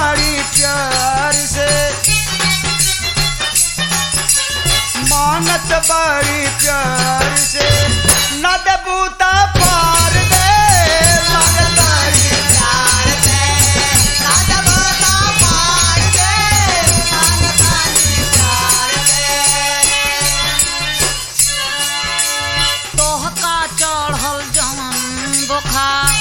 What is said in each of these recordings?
बाड़ी प्यार से, मांगत बाड़ी प्यार से, न देबूता पार दे मांगत बाड़ी प्यार से, न देबूता पार दे मांगत बाड़ी प्यार से। तोहका चढ़ल जवन बुखार,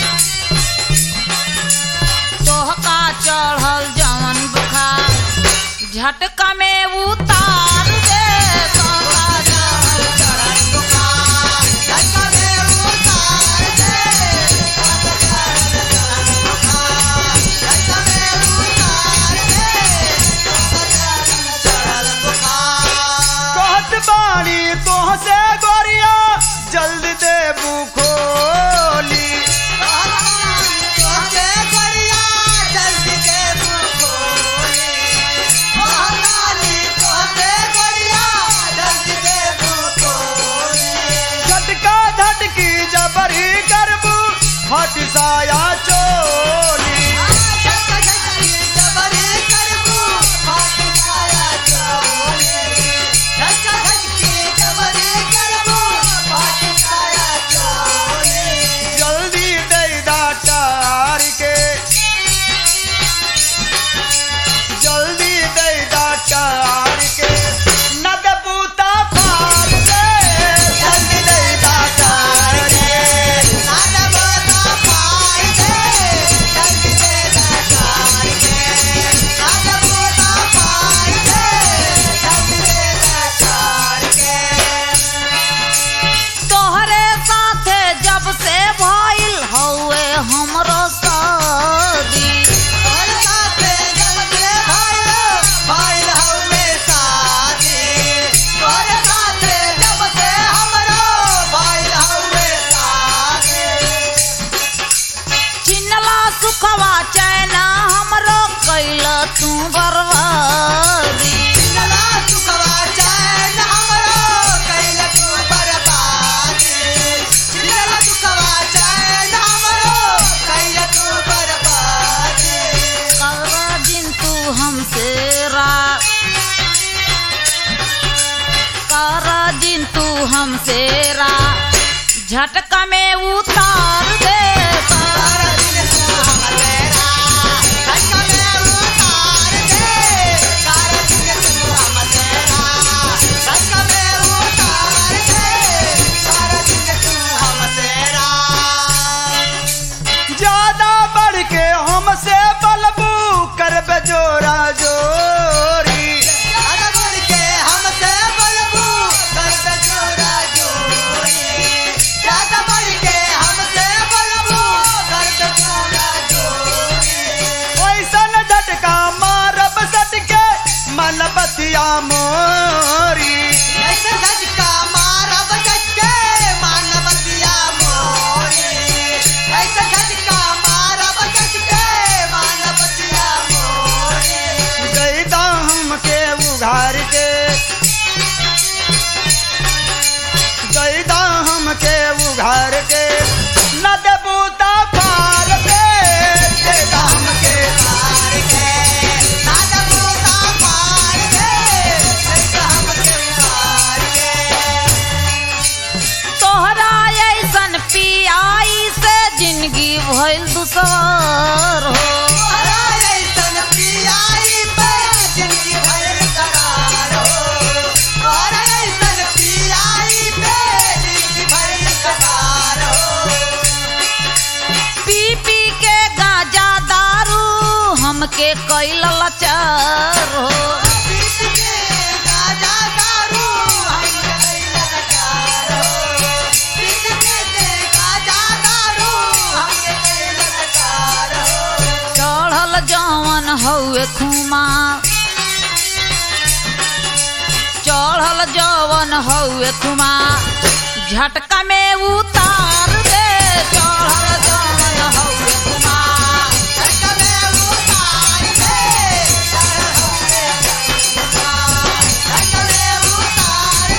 तोहका चढ़ल जवन बुखार झटका में उतार दे, तोहका चढ़ल बुखार झटका में उतार दे, तोहका चढ़ल बुखार झटका में उतार दे, तोहका चढ़ल बुखार। कहत बाड़ी तोह से गोरिया जल्दी देबू खोली, झटका धटकी जबरी करबू हट साया चोली, जल्दी दे डाटार के, जल्दी दे डाटार के, न देबूता पार दे जल्दी दे डाटार के, न देबूता पार दे जल्दी दे डाटार के, न देबूता पार दे जल्दी दे डाटार के। तोहरे साथे जब से भइल हौवे हमरो शादी, तोहरे साथे जब से भइल हौवे शादी, तोहरे साथे जब से हमरो भइल हौवे शादी, चिन्हला सुखवा चैना हमरो कैल तू बर्बादी, चिन्हला सुखवा चैन हमरो कैल तू बर्बादी, चिन्हला सुखवा चैन हमरो कैल तू बर्बादी। कर दिन तू हमसे कर दिन तू हमसे झटका में उतार दे, सारा दिन तू हमसे झटका में उतार दे, सारा दिन तू हमसे झटका में उतार दे, सारा दिन तू हमसे। ज्यादा बढ़ के हमसे बलबू करबे जोरा जोरी, ज्यादा बढ़ के हमसे बलबू करबे जोरा जोरी, ज्यादा बढ़ के हमसे बलबू करबे जोरा जोरी। ओइसन झटका मारब सटके मन बतिया मोरी, ऐसे झटका मारब सटके मन बतिया मोरी, ऐसे झटका मारब सटके मन बतिया मोरी। गईदा हमके उघार के, गईदा हमके उघार के, न देबूता पार दे गईदा हमके उघार के, न देबूता पार दे गईदा हमके उघार के। तोहरा ऐसन पियाई से जिंदगी भइल दुसवार हो, तोहरा ऐसन पियाई पे जिंदगी भइल करार हो, तोहरा ऐसन पियाई पे जिंदगी भइल करार हो। पी पी के गांजा दारू हमके कैल लाचार हो, चढ़ल जवन हौवे खुमार, चढ़ल जवन हौवे खुमार झटका में उतार दे, चढ़ल जवन हौवे खुमार झटका में उतार दे, चढ़ल हौवे खुमार झटका में उतार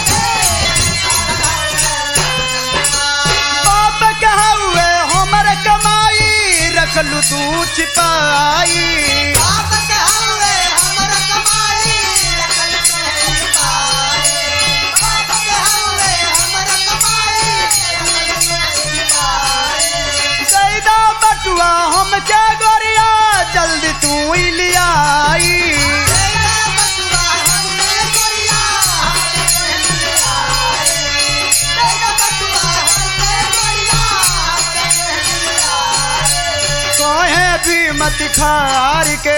दे। बाप कहवे हमर कमाई रखलू तू छिपाई। आपत हवे हमर कमाई अकल कहे पाए। आपत हवे हमर कमाई अकल कहे पाए। कैदा बटुआ हम क्या गोरिया जल्दी तू ही लियाई। कैदा बटुआ हमने गोरिया हमने कहे आए। कैदा बटुआ हमने गोरिया हमने कहे आए। कहे भी मत खार के,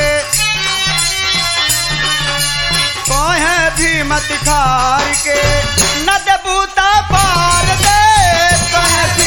कहे भी मत खार के, न देबूता पार दे। कहे भी